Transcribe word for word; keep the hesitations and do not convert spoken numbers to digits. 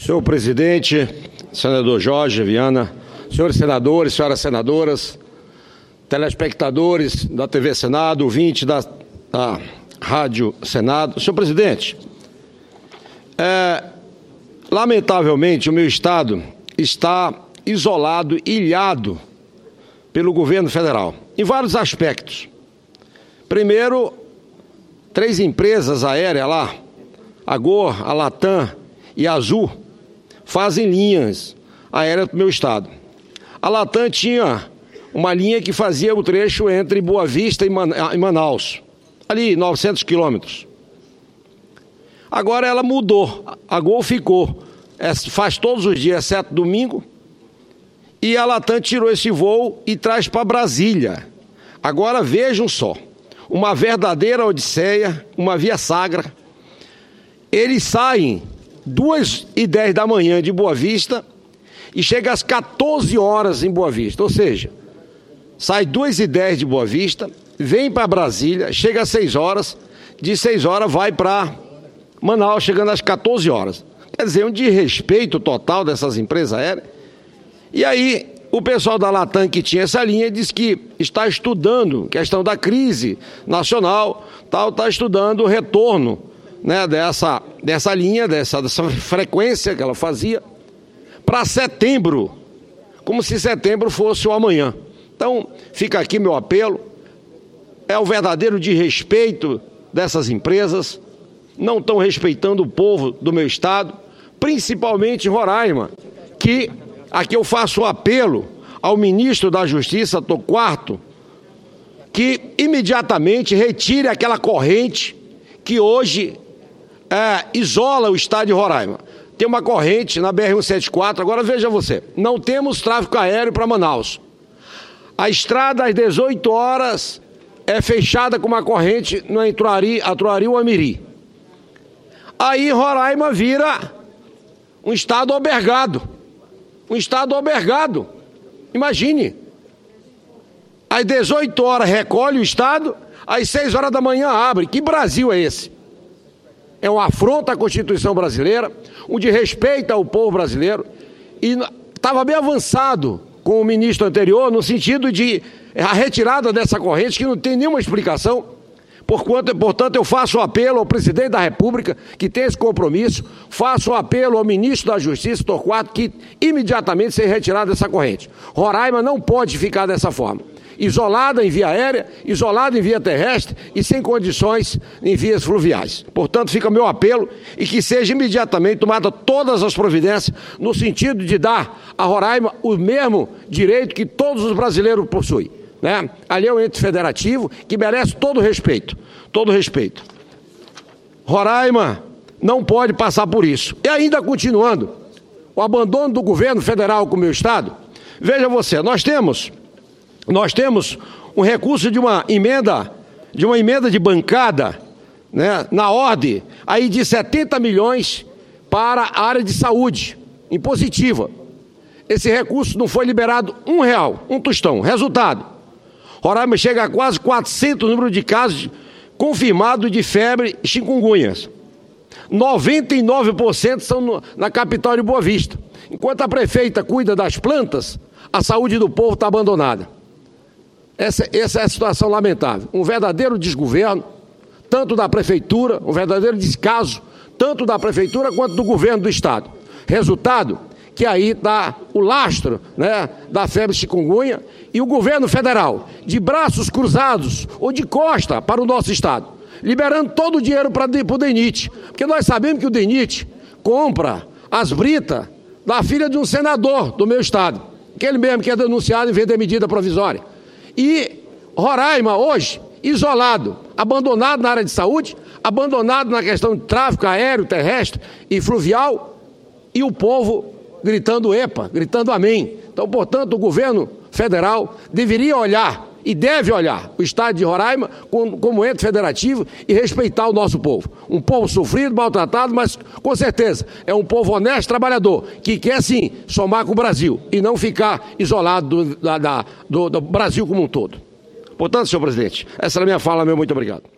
Senhor presidente, senador Jorge Viana, senhores senadores, senhoras senadoras, telespectadores da T V Senado, ouvintes da, da Rádio Senado. Senhor presidente, é, lamentavelmente o meu estado está isolado, ilhado pelo governo federal, em vários aspectos. Primeiro, três empresas aéreas lá, a Gol, a Latam e a Azul, fazem linhas aéreas para o meu estado. A Latam tinha uma linha que fazia o trecho entre Boa Vista e Manaus, ali novecentos quilômetros. Agora ela mudou, a Gol ficou, faz todos os dias, exceto domingo, e a Latam tirou esse voo e traz para Brasília. Agora vejam só, uma verdadeira odisseia, uma via sagra. Eles saem duas e dez da manhã de Boa Vista e chega às quatorze horas em Boa Vista, ou seja, sai duas e dez de Boa Vista, vem para Brasília, chega às seis horas, de seis horas vai para Manaus, chegando às quatorze horas. Quer dizer, um desrespeito total dessas empresas aéreas. E aí, o pessoal da Latam que tinha essa linha diz que está estudando questão da crise nacional, tal, está estudando o retorno, né, dessa, dessa linha, dessa, dessa frequência que ela fazia, para setembro, como se setembro fosse o amanhã. Então, fica aqui meu apelo, é o verdadeiro desrespeito dessas empresas, não estão respeitando o povo do meu estado, principalmente Roraima, que aqui eu faço o apelo ao ministro da Justiça, Torquato, que imediatamente retire aquela corrente que hoje é, isola o estado de Roraima. Tem uma corrente na B R cento e setenta e quatro, agora veja você, não temos tráfego aéreo para Manaus. A estrada às dezoito horas é fechada com uma corrente no Atuari, Atuari ou Amiri. Aí Roraima vira um estado albergado. Um estado albergado. Imagine. Às dezoito horas recolhe o estado, às seis horas da manhã abre. Que Brasil é esse? É uma afronta à Constituição brasileira, um desrespeito ao povo brasileiro. E estava bem avançado com o ministro anterior, no sentido de a retirada dessa corrente, que não tem nenhuma explicação. Porquanto, portanto, eu faço o apelo ao presidente da República, que tem esse compromisso, faço o apelo ao ministro da Justiça, Torquato, que imediatamente seja retirado dessa corrente. Roraima não pode ficar dessa forma, isolada em via aérea, isolada em via terrestre e sem condições em vias fluviais. Portanto, fica meu apelo e que seja imediatamente tomada todas as providências no sentido de dar a Roraima o mesmo direito que todos os brasileiros possuem. Né? Ali é um ente federativo que merece todo o respeito, todo o respeito. Roraima não pode passar por isso. E ainda continuando, o abandono do governo federal com o meu estado, veja você, nós temos, nós temos um recurso de uma emenda, de uma emenda de bancada, né, na ordem aí de setenta milhões para a área de saúde, impositiva. Esse recurso não foi liberado um real, um tostão. Resultado, Roraima chega a quase quatrocentos número de casos confirmados de febre e chikungunhas. noventa e nove por cento são no, na capital de Boa Vista. Enquanto a prefeita cuida das plantas, a saúde do povo está abandonada. Essa, essa é a situação lamentável. Um verdadeiro desgoverno, tanto da prefeitura, um verdadeiro descaso, tanto da prefeitura quanto do governo do estado. Resultado, que aí está o lastro, né, da febre chikungunya, e o governo federal, de braços cruzados ou de costa para o nosso estado, liberando todo o dinheiro para o DENIT, porque nós sabemos que o DENIT compra as britas da filha de um senador do meu estado, aquele mesmo que é denunciado em vender medida provisória. E Roraima hoje, isolado, abandonado na área de saúde, abandonado na questão de tráfego aéreo, terrestre e fluvial, e o povo gritando epa, gritando amém. Então, portanto, o governo federal deveria olhar e deve olhar o estado de Roraima como, como ente federativo e respeitar o nosso povo. Um povo sofrido, maltratado, mas com certeza é um povo honesto, trabalhador, que quer sim somar com o Brasil e não ficar isolado do, da, da, do, do Brasil como um todo. Portanto, senhor presidente, essa é a minha fala, meu muito obrigado.